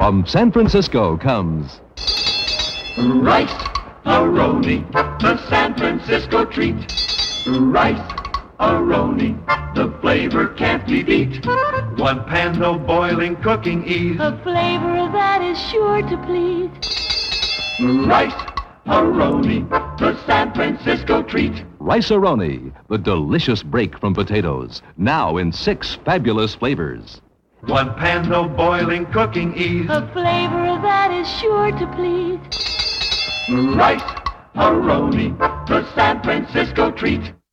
From San Francisco comes Rice-A-Roni, the San Francisco treat. Rice-A-Roni, the flavor can't be beat. One pan, no boiling, cooking ease. A flavor that is sure to please. Rice-A-Roni, the San Francisco treat. Rice-A-Roni, the delicious break from potatoes, now in 6 fabulous flavors. One pan, no boiling, cooking ease. A flavor that is sure to please. Rice-A-Roni, the San Francisco treat.